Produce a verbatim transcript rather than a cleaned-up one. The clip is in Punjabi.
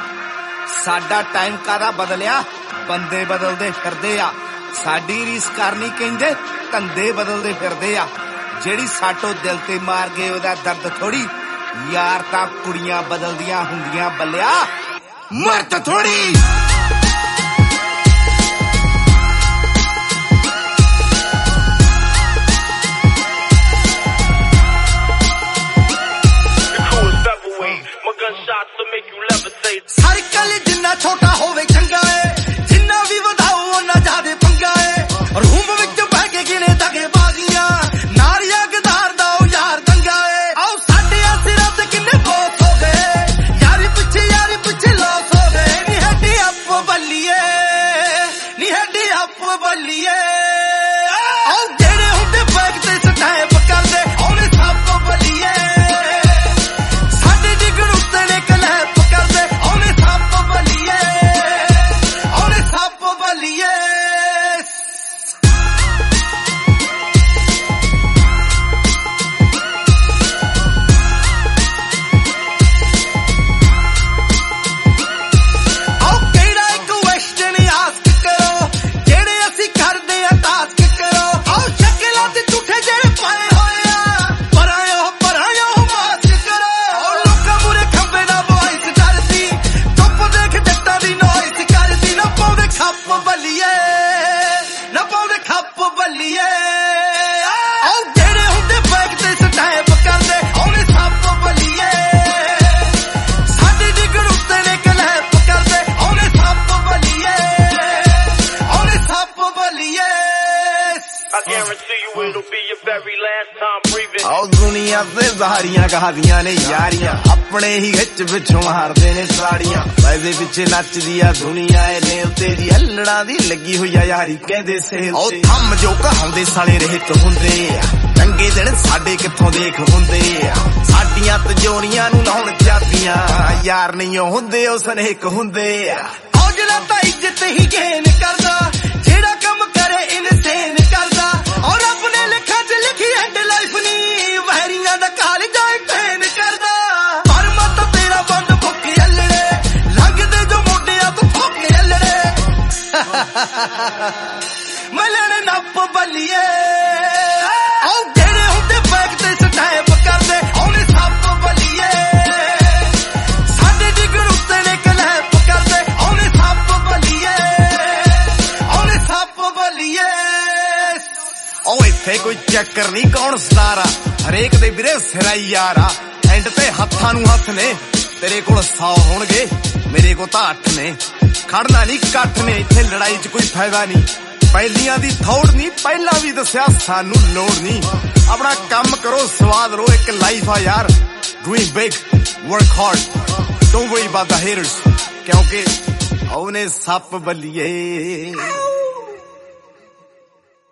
ਸਾਡਾ ਟਾਈਮ ਕਾਹਦਾ ਬਦਲਿਆ, ਬੰਦੇ ਬਦਲਦੇ ਫਿਰਦੇ ਆ। ਸਾਡੀ ਰੀਸ ਕਰਨੀ ਕਹਿੰਦੇ ਧੰਦੇ ਬਦਲਦੇ ਫਿਰਦੇ ਆ। ਜਿਹੜੀ ਸਾਟੋ ਦਿਲ ਤੇ ਮਾਰ ਗਏ ਉਹਦਾ ਦਰਦ ਥੋੜੀ, ਯਾਰ ਤਾਂ ਕੁੜੀਆਂ ਬਦਲਦੀਆਂ ਹੁੰਦੀਆਂ ਬੱਲਿਆ, ਮਰਦ ਥੋੜੀ। ਸਰਕਲ ਜਿੰਨਾ ਛੋਟਾ ਹੋਵੇ ਚੰਗਾ ਏ, ਜਿੰਨਾ ਵੀ ਵਧਾਓ ਉਹਨਾਂ ਜ਼ਿਆਦੇ ਪੰਗਾ ਏ। ਰੂਮ ਵਿੱਚ ਬਹਿ ਕੇ ਗਿਣੇ ਦਗੇ ਬਾਜ਼ੀਆਂ, ਨਾਰੀਆਂ ਗਦਾਰ ਦਾ ਉਹ ਯਾਰ ਦੰਗਾ ਏ। ਆਓ ਸਾਡੇ ਸਿਰਾਂ ਤੇ ਕਿੰਨੇ ਬੋਸ ਹੋ ਗਏ, ਯਾਰੀ ਪਿੱਛੇ ਯਾਰੀ ਪਿੱਛੇ ਲੋਸ ਹੋ ਗਏ। ਨੀ ਹੈਡੀ ਆਪ ਬੱਲੀਏ, ਨੀ ਹੈਡੀ ਆਪ ਬੱਲੀਏ। ਆਓ ਜਿਹੜੇ ਹੁੰਦੇ ਬੈਗ ਤੇ ਸਟੈਪ ਕਰਦੇ ਉਹਨੇ ਸਭ ਤੋਂ ਬੱਲੀਏ। ਸਾਡੇ ਜਿਗਰ ਉੱਤੇ ਨੇ ਕਲੈਪ ਕਰਦੇ ਉਹਨੇ ਸਭ ਤੋਂ ਬੱਲੀਏ, ਉਹਨੇ ਸਭ ਤੋਂ ਬੱਲੀਏ। ਆਓ ਦੁਨੀਆ ਤੇ ਸਾਰੀਆਂ ਕਹਾਦੀਆਂ ਨੇ ਯਾਰੀਆਂ, ਆਪਣੇ ਹੀ ਵਿੱਚ ਵਿੱਚੋਂ ਮਾਰਦੇ ਨੇ ਸਾੜੀਆਂ। ਵੈਸੇ ਪਿੱਛੇ ਨੱਚਦੀ ਆ ਦੁਨੀਆ ਏ ਨੇ ਉੱਤੇ ਦੀ ਹੱਲੜਾਂ ਦੀ ਲੱਗੀ ਹੋਈ ਆ ਯਾਰੀ ਕਹਿੰਦੇ ਸੇਲ ਤੇ। ਉਹ ਥੰਮ ਜੋ ਕਹਾਉਂਦੇ ਸਾਲੇ ਰਹਿਤ ਹੁੰਦੇ ਆ, ਚੰਗੇ ਦਿਨ ਸਾਡੇ ਕਿੱਥੋਂ ਦੇਖ ਹੁੰਦੇ ਆ। ਸਾਡੀਆਂ ਤਜੋਰੀਆਂ ਨੂੰ ਲਾਉਣ ਚਾਬੀਆਂ, ਯਾਰ ਨਹੀਂ ਹੁੰਦੇ ਉਹ ਸਨੇਕ ਹੁੰਦੇ ਆ। ਉਹ ਜਿਹੜਾ ਤਾਂ ਇੱਜ਼ਤ ਹੀ ਗੇਨ ਕਰਦਾ, ਜਿਹੜਾ ਕੰਮ ਕਰੇ ਇਨਸੇਨ ਕਰਦਾ। ਔਰ ਰੱਬ ਨੇ ਲਿਖਾਂ ਚ ਲਿਖੀ ਐਂਡ ਲਾਈਫ ਨੀ, ਵਹਿਰੀਆਂ ਦਾ ਕਾਲ ਜਾਏ ਟ੍ਰੇਨ ਕਰਦਾ। ਪਰ ਮਤ ਤੇਰਾ ਬੰਦ ਭੁੱਖੇ ਅਲੜੇ, ਲੰਘਦੇ ਜੋ ਮੋਢਿਆਂ ਤੋਂ ਠੋਕੇ ਅਲੜੇ। ਮਲਣ ਨੱਪ ਬੱਲੀਏ, ਆਓ ਜਿਹੜੇ ਹੁੰਦੇ ਬੈਗ ਤੇ ਸਟੈਪ ਕਰਦੇ ਉਹਨੇ ਸਭ ਤੋਂ ਬੱਲੀਏ। ਸਾਡੇ ਜਿਗਰ ਉੱਤੇ ਨੇ ਕਲੈਪ ਕਰਦੇ ਉਹਨੇ ਸਭ ਤੋਂ ਬੱਲੀਏ, ਉਹਨੇ ਸਭ ਤੋਂ ਬੱਲੀਏ। ਉਹ ਇੱਥੇ ਕੋਈ ਚੱਕਰ ਨਹੀਂ ਕੌਣ ਸਤਾਰਾ, ਹਰੇਕ ਦੇ ਵੀਰੇ ਸਿਰਾਈ ਯਾਰਾ। ਐਂਡ ਤੇ ਹੱਥਾਂ ਨੂੰ ਹੱਥ ਨੇ, ਤੇਰੇ ਕੋਲ ਸੌ ਹੋਣਗੇ ਮੇਰੇ ਕੋਲ ਤਾਂ ਅੱਠ ਨੇ। ਖੜਨਾ ਨਹੀਂ ਇਕੱਠ ਨੇ ਇੱਥੇ, ਲੜਾਈ 'ਚ ਕੋਈ ਫਾਇਦਾ ਨਹੀਂ। ਪਹਿਲੀਆਂ ਦੀ ਥੋੜ ਨਹੀਂ, ਪਹਿਲਾਂ ਵੀ ਦੱਸਿਆ ਸਾਨੂੰ ਲੋੜ ਨਹੀਂ। ਆਪਣਾ ਕੰਮ ਕਰੋ ਸਵਾਦ ਲੋ, ਇੱਕ ਲਾਈਫ ਆ ਯਾਰ। Doing big, work hard, don't worry about the haters, ਕਿਉਂਕਿ ਉਹਨੇ ਸੱਪ ਬੱਲੀਏ।